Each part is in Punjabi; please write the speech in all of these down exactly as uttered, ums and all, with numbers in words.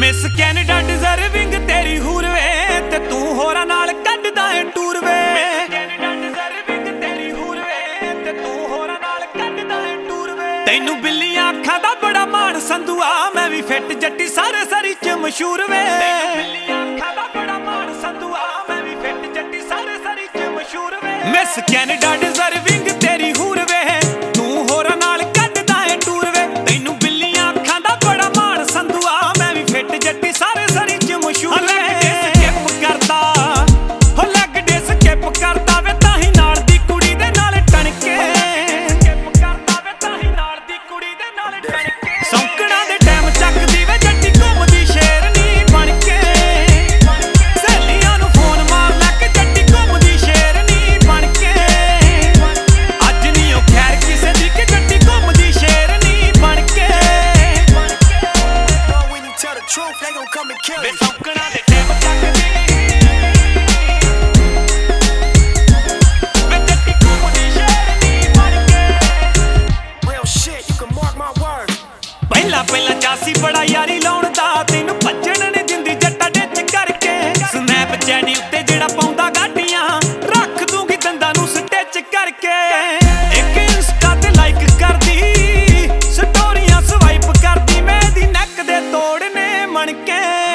ਮਿਸ ਕੈਨੇਡਾ ਡਿਜ਼ਰਵਿੰਗ ਤੇਰੀ ਹੂਰ ਵੇ ਤੇ ਤੂੰ ਹੋਰਾਂ ਨਾਲ ਕੱਢਦਾ ਏ ਟੂਰ ਵੇ। ਕੈਨੇਡਾ ਡਿਜ਼ਰਵਿੰਗ ਤੇਰੀ ਹੂਰ ਵੇ ਤੇ ਤੂੰ ਹੋਰਾਂ ਨਾਲ ਕੱਢਦਾ ਏ ਟੂਰ ਵੇ। ਤੈਨੂੰ ਬਿੱਲੀਆਂ ਅੱਖਾਂ ਦਾ ਬੜਾ ਮਾਣ ਸੰਧੂਆ, ਮੈਂ ਵੀ ਫਿੱਟ ਜੱਟੀ ਸਾਰੇ ਸਰੀ ਚ ਮਸ਼ਹੂਰ ਵੇ। ਤੈਨੂੰ ਬਿੱਲੀਆਂ ਅੱਖਾਂ ਦਾ ਬੜਾ ਮਾਣ ਸੰਧੂਆ, ਮੈਂ ਵੀ ਫਿੱਟ ਜੱਟੀ ਸਾਰੇ ਸਰੀ ਚ ਮਸ਼ਹੂਰ ਵੇ। ਮਿਸ ਕੈਨੇਡਾ ਡਿਜ਼ਰਵਿੰਗ ਤੇਰੀ ਹੂਰ ਵੇ ਤੂੰ ਹੋਰਾਂ ਨਾਲ ਕੱਢਦਾ ਏ ਟੂਰ ਵੇ। ਤੈਨੂੰ ਬਿੱਲੀਆਂ ਅੱਖਾਂ ਦਾ ਬੜਾ ਮਾਣ ਸੰਧੂਆ, ਮੈਂ ਵੀ ਫਿੱਟ ਜੱਟੀ ਸਾਰੇ ਸਰੀ ਚ ਮਸ਼ਹੂਰ ਵੇ। ਸਕਿਪ ਕਰਦਾ ਹੋ ਲੱਗ ਡੇ ਸਕਿਪ ਕਰਦਾ ਵੇ ਤਾਹੀਂ ਨਾਲ ਦੀ ਕੁੜੀ ਦੇ ਨਾਲ ਟਣਕੇ। ਸਕਿਪ ਕਰਦਾ ਵੇ ਤਾਹੀਂ ਨਾਲ ਦੀ ਕੁੜੀ ਦੇ ਨਾਲ ਟਣਕੇ। ਸੌਂਕਣਾ ਦੇ ਟਾਈਮ ਚੱਕਦੀ ਵੇ ਜੱਟੀ ਘੁੰਮਦੀ ਸ਼ੇਰਨੀ ਬਣ ਕੇ। ਸਹੇਲੀਆਂ ਨੂੰ ਫੋਨ ਮਾਰ ਲੈ ਕੇ ਜੱਟੀ ਘੁੰਮਦੀ ਸ਼ੇਰਨੀ ਬਣ ਕੇ। ਅੱਜ ਨੀ ਉਹ ਖੈਰ ਕਿਸੇ ਦੀ ਕਿ ਜੱਟੀ ਘੁੰਮਦੀ ਸ਼ੇਰਨੀ ਬਣ ਕੇ। Truth, they gon' come and kill way you. ਸੌਂਕਣਾ ਦੇ ਟਾਈਮ ਚੱਕਦੀ ਵੇ ਜੱਟੀ ਘੁੰਮਦੀ ਸ਼ੇਰਨੀ ਬਣ ਕੇ। Real shit, you can mark my words. ਪਹਿਲਾਂ ਪਹਿਲਾਂ ਜਾਸੀ ਬੜਾ ਯਾਰੀ ਲਾਉਣ ਦਾ, ਤੈਨੂੰ ਭੱਜਣ ਨੀ ਦਿੰਦੀ ਜੱਟਾ ਡਿੱਚ ਕਰਕੇ। ਸਨੈਪਚੈਟ ਉੱਤੇ ਜਿਹੜਾ ਪਾਉਂਦਾ ਗਾਟੀਆਂ, ਰੱਖ ਦੂੰਗੀ ਦੰਦਾਂ ਨੂੰ ਸਟਿਚ ਕਰਕੇ। ਇੱਕ ਇੰਸਟਾ ਤੇ ਲਾਈਕ ਕਰਦੀ, ਸਟੋਰੀਆਂ ਸਵਾਈਪ ਕਰਦੀ, ਮੈਂ ਦੀ ਨੱਕ ਦੇ ਤੋੜਨੇ ਮਣ ਕੇ।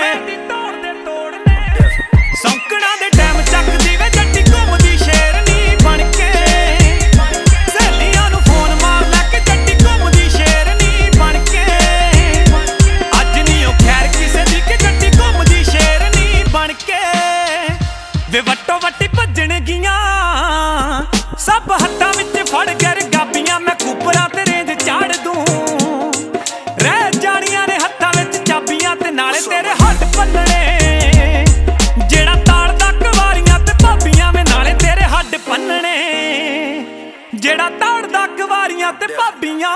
ਸੌਂਕਣਾ ਦੇ ਟਾਈਮ ਚੱਕਦੀ ਵੇ ਜੱਟੀ ਘੁੰਮਦੀ ਸ਼ੇਰਨੀ ਬਣ ਕੇ। ਸਹੇਲੀਆਂ ਨੂੰ ਫੋਨ ਮਾਰ ਲੈ ਕੇ ਜੱਟੀ ਘੁੰਮਦੀ ਸ਼ੇਰਨੀ ਬਣ ਕੇ। ਅੱਜ ਨੀ ਉਹ ਖੈਰ ਕਿਸੇ ਦੀ ਕਿ ਜੱਟੀ ਘੁੰਮਦੀ ਸ਼ੇਰਨੀ ਬਣ ਕੇ। ਵੇ ਵੱਟੋ ਵੱਟੀ ਭੱਜਣ ਗੀਆਂ ਸਭ ਹੱਥਾਂ ਵਿੱਚ ਫੜ ਕੇ ਰਗਾਬੀਆਂ, ਮੈਂ ਕੂਪਰਾਂ ਤੇ ਰੇਂਜ ਚਾੜ ਦੂੰ। ਰਹਿ ਜਾਣੀਆਂ ਨੇ ਹੱਥਾਂ ਵਿੱਚ ਚਾਬੀਆਂ ਤੇ ਨਾਲੇ ਤੇਰੇ ਹੱਡ ਭੰਨਣੇ। ਜਿਹੜਾ ਤਾੜਦਾ ਕਵਾਰੀਆਂ ਤੇ ਭਾਬੀਆਂ ਵੇ ਨਾਲੇ ਤੇਰੇ ਹੱਡ ਭੰਨਣੇ। ਜਿਹੜਾ ਤਾੜਦਾ ਕਵਾਰੀਆਂ ਤੇ ਭਾਬੀਆਂ।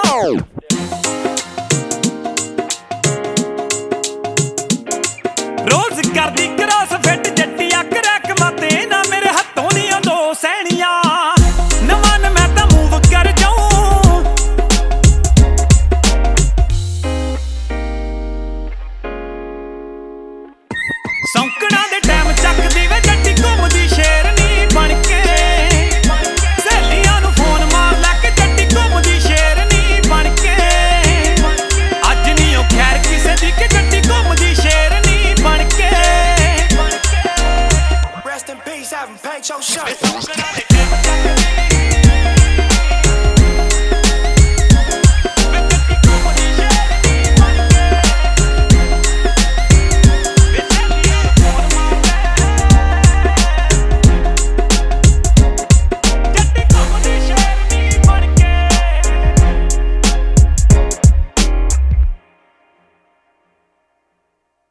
ਰੋਜ਼ ਕਰਦੀ ਕਰਾਸ ਫਿੱਟ ਜੱਟੀ ਅੱਖ ਰੈਕ ਮਤੇ ਨਾ ਮੇਰੇ ਹੱਥੋਂ ਨੀ ਉਹ ਦੋ ਸਹਿਣੀਆਂ। ਨਵਾਂ ਮੈਂ ਤਾਂ ਮੂਵ ਕਰ ਜਾਊਂ। ਸੌਂਕਣਾ ਦੇ ਟਾਈਮ ਚੱਕਦੀ ਵੇ ਜੱਟੀ ਘੁੰਮਦੀ ਸ਼ੇਰਨੀ ਬਣ ਕੇ। ਸਹੇਲੀਆਂ ਨੂੰ ਫੋਨ ਮਾਰ ਲੈ ਕੇ ਜੱਟੀ ਘੁੰਮਦੀ ਸ਼ੇਰਨੀ ਬਣ ਕੇ। ਅੱਜ ਨੀ ਉਹ ਖੈਰ ਕਿਸੇ ਦੀ ਕਿ ਜੱਟੀ ਘੁੰਮਦੀ ਸ਼ੇਰਨੀ ਬਣ ਕੇ। Rest in peace, having paint your shirt. ਸੌਂਕਣਾ ਦੇ ਟਾਈਮ ਚੱਕਦੀ